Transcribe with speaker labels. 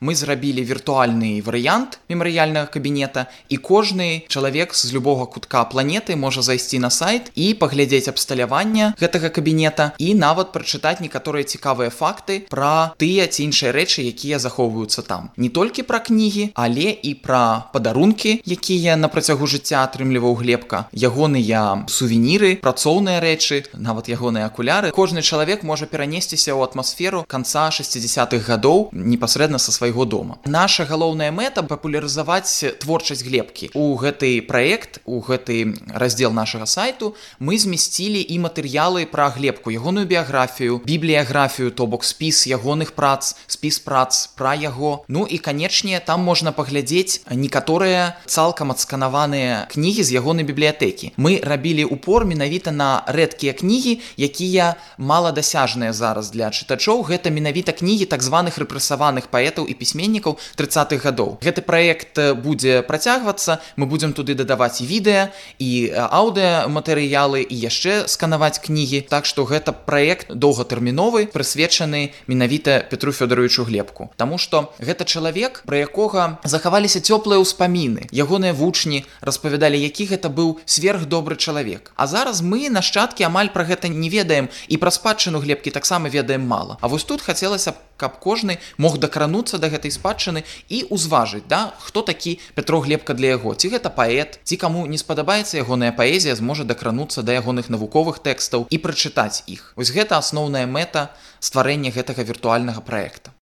Speaker 1: Мы зрабілі віртуальны варыянт мемарыяльнага кабінета, і кожны чалавек з любога кутка планеты можа зайсці на сайт і паглядзець абсталяванне гэтага кабінета і нават прачытаць некаторыя цікавыя факты пра тыя ці іншыя рэчы, якія захоўваюцца там. Не толькі пра кнігі, але і пра падарункі, якія на працягу жыцця атрымліваў Глебка, ягоныя сувеніры, працоўныя рэчы, нават ягоныя акуляры. Кожны чалавек можа перанесціся ў атмасферу канца 60-х гадоў непасрэдна са свайго дома. Наша галоўная мэта — папулярызаваць творчасць Глебкі. У гэты праект, у гэты раздзел нашага сайту мы змесцілі і матэрыялы пра Глебку, ягоную біяграфію, бібліяграфію, то бок спіс ягоных прац, спіс прац пра яго. Ну і, канечне, там можна паглядзець некаторыя цалкам адсканаваныя кнігі з ягонай бібліятэкі. Мы рабілі упор менавіта на рэдкія кнігі, якія маладасяжныя зараз для чытачоў. Гэта менавіта кнігі так званых рэпрэсаваных паэтаў і пісьменнікаў 30-х гадоў. Гэты праект будзе працягвацца, мы будзем туды дадаваць і відэа, і аўдыаматэрыялы, і яшчэ сканаваць кнігі. Так што гэта праект доўгатэрміновы, прысвечаны менавіта Петру Фёдоровичу Глебку. Таму што гэта чалавек, пра якога захаваліся цёплыя ўспаміны. Ягоныя вучні распавядалі, які гэта быў сверхдобры чалавек. А зараз мы, нашчадкі, амаль пра гэта не ведаем, і пра спадчыну Глебкі таксама ведаем мала. А вось тут хацелася б, каб кожны мог дакрануцца да гэтай спадчыны і ўзважыць, хто такі Петро Глебка для яго. Ці гэта паэт, ці каму не спадабаецца ягоная паэзія, зможа дакрануцца да ягоных навуковых тэкстаў і прачытаць іх. Вось гэта асноўная мэта стварэння гэтага віртуальнага праекта.